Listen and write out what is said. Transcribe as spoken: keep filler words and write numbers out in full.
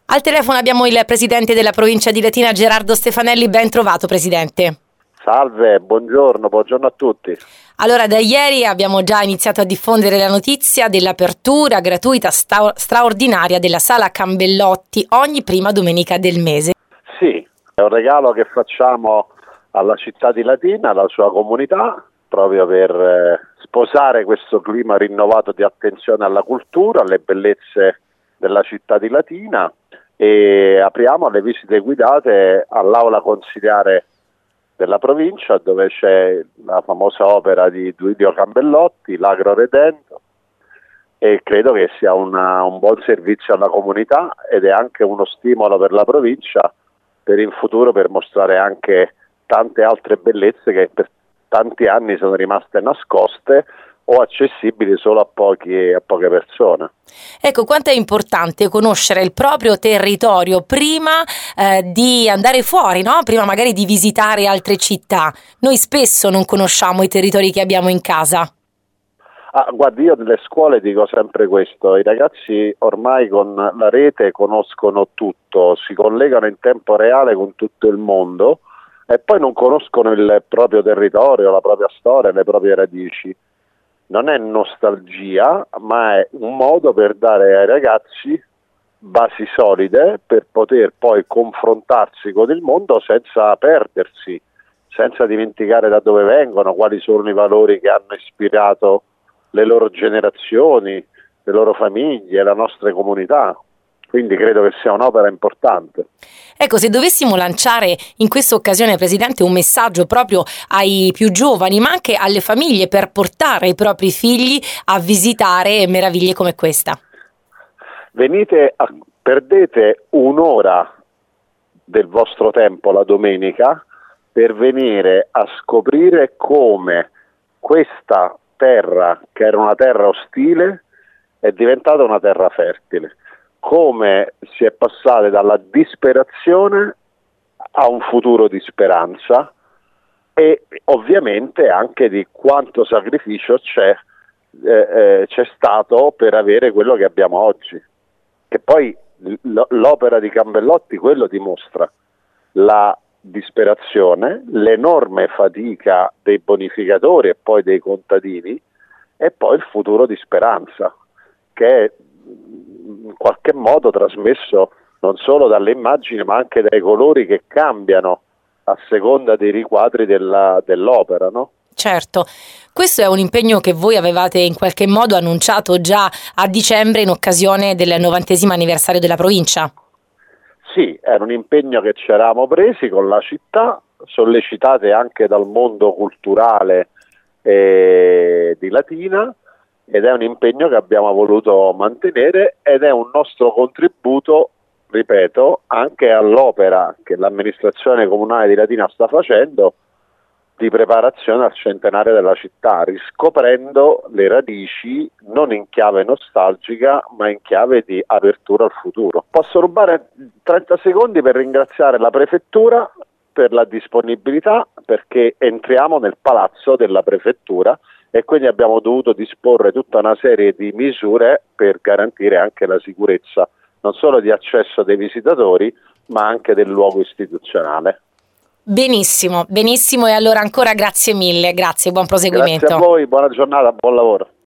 Al telefono abbiamo il presidente della provincia di Latina, Gerardo Stefanelli. Ben trovato, presidente. Salve, buongiorno, buongiorno a tutti. Allora, da ieri abbiamo già iniziato a diffondere la notizia dell'apertura gratuita sta- straordinaria della Sala Cambellotti ogni prima domenica del mese. Sì, è un regalo che facciamo alla città di Latina, alla sua comunità, proprio per eh, sposare questo clima rinnovato di attenzione alla cultura, alle bellezze della città di Latina, e apriamo alle visite guidate all'aula consiliare della provincia, dove c'è la famosa opera di Duilio Cambellotti, L'Agro Redento, e credo che sia una, un buon servizio alla comunità ed è anche uno stimolo per la provincia per il futuro, per mostrare anche tante altre bellezze che per tanti anni sono rimaste nascoste o accessibili solo a, pochi, a poche persone. Ecco, quanto è importante conoscere il proprio territorio prima eh, di andare fuori, no? Prima magari di visitare altre città. Noi spesso non conosciamo i territori che abbiamo in casa. Ah, guardi, io nelle scuole dico sempre questo: i ragazzi ormai con la rete conoscono tutto, si collegano in tempo reale con tutto il mondo e poi non conoscono il proprio territorio, la propria storia, le proprie radici. Non è nostalgia, ma è un modo per dare ai ragazzi basi solide per poter poi confrontarsi con il mondo senza perdersi, senza dimenticare da dove vengono, quali sono i valori che hanno ispirato le loro generazioni, le loro famiglie, la nostra comunità. Quindi credo che sia un'opera importante. Ecco, se dovessimo lanciare in questa occasione, Presidente, un messaggio proprio ai più giovani, ma anche alle famiglie, per portare i propri figli a visitare meraviglie come questa. Venite, a, perdete un'ora del vostro tempo la domenica per venire a scoprire come questa terra, che era una terra ostile, è diventata una terra fertile. Come si è passati dalla disperazione a un futuro di speranza, e ovviamente anche di quanto sacrificio c'è, eh, eh, c'è stato per avere quello che abbiamo oggi. Che poi l- l'opera di Cambellotti quello dimostra: la disperazione, l'enorme fatica dei bonificatori e poi dei contadini, e poi il futuro di speranza, che è in qualche modo trasmesso non solo dalle immagini ma anche dai colori che cambiano a seconda dei riquadri della, dell'opera, no? Certo, questo è un impegno che voi avevate in qualche modo annunciato già a dicembre in occasione del novantesimo anniversario della provincia. Sì, era un impegno che ci eravamo presi con la città, sollecitate anche dal mondo culturale eh, di Latina, ed è un impegno che abbiamo voluto mantenere ed è un nostro contributo, ripeto, anche all'opera che l'amministrazione comunale di Latina sta facendo di preparazione al centenario della città, riscoprendo le radici non in chiave nostalgica ma in chiave di apertura al futuro. Posso rubare trenta secondi per ringraziare la prefettura per la disponibilità, perché entriamo nel palazzo della prefettura e quindi abbiamo dovuto disporre tutta una serie di misure per garantire anche la sicurezza non solo di accesso dei visitatori ma anche del luogo istituzionale. Benissimo, benissimo, e allora ancora grazie mille, grazie, buon proseguimento. Grazie a voi, buona giornata, buon lavoro.